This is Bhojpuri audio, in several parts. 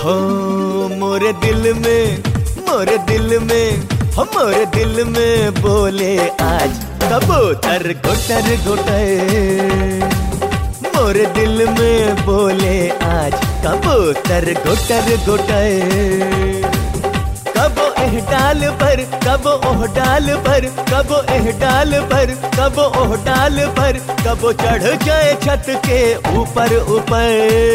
हो मोरे दिल में, मोरे दिल में, हो मोरे दिल में बोले आज कबूतर गुटर गुटर। मोरे दिल में बोले आज कबूतर गुटर गुटर। कबो एह डाल पर, कबो ओह डाल पर, कबो एह डाल पर, कबो ओह डाल पर, कबो चढ़ जाए छत के ऊपर ऊपर।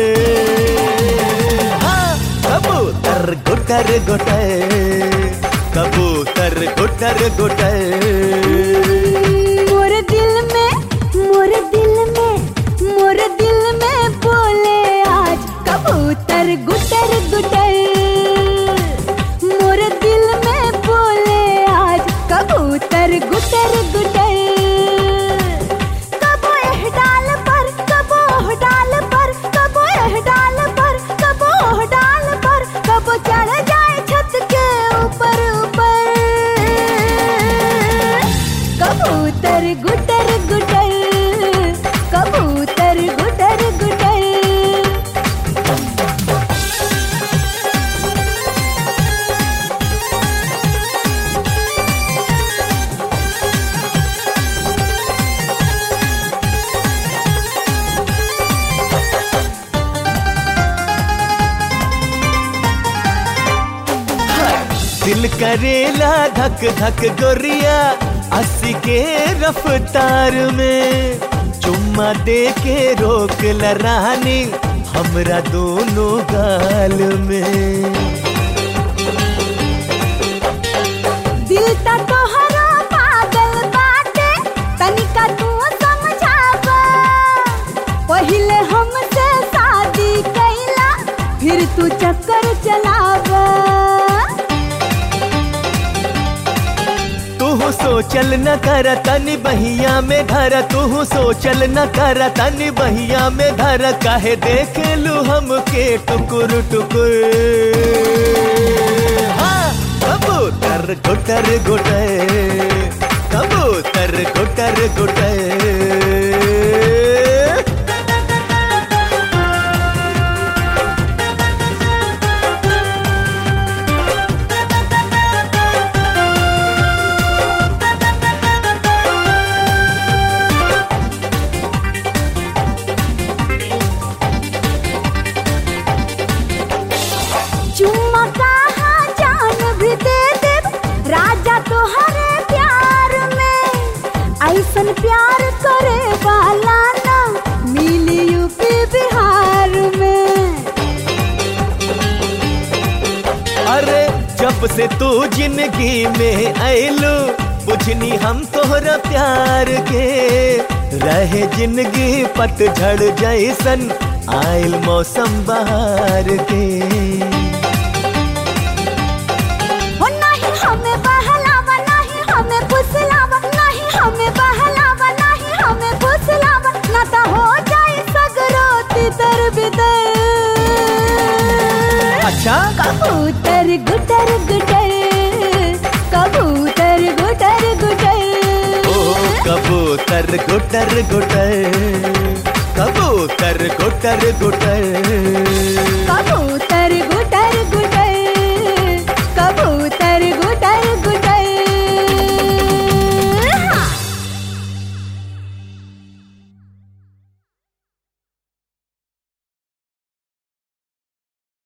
हाँ कबूतर गुटर गुटर, कबूतर गुटर गुटर। मोरे दिल में, मोरे दिल में, मोरे दिल में बोले आज कबूतर गुटर गुटर। मोरे दिल में बोले आज कबूतर गुटर गुटर। कबो एह डाल पर, कबो ओह डाल पर, कबो एह डाल पर, कबो ओह डाल पर, कबो चढ़ जाए छत के ऊपर ऊपर। कबूतर गुटर गुटर, कबूतर गुटर गुटर। दिल करेला धक धक गोरिया 80 के रफ्तार में। चुम्मा दे के रोक ला रानी हमरा दोनों गाल में। दिल ता तोहरा पागल बाटे, तनिका तू समझावा। पहिले हमसे शादी कैला, फिर तू चक्कर चलावा। तू सोचल न कर तनी बहिया में धर, तू सोचल न कर तनी बहिया में धर। काहे देख लू हमके टुकुर टुकुर। हाँ कबूतर गुटर गुटर, कबूतर गुटर गुटर। चुम्मा कहाँ जान भी दे देब राजा तोहरे प्यार में। ऐसन प्यार करे वाला ना मिली यूपी बिहार में। अरे जब से तू जिंदगी में आइलू, बुझनी हम तोहरा प्यार के। रहे जिंदगी पतझड़ जैसन, आइल मौसम बहार के। नहीं हमें बहलावा, नहीं हमें फुसलावा, नहीं हमें बहलावा, नहीं हमें फुसलावा। ना तो हो जाए सगरो तितर बितर। अच्छा कबूतर गुटर गुटर, कबूतर गुटर गुटर। ओ कबूतर गुटर गुटर, कबूतर गुटर गुटर।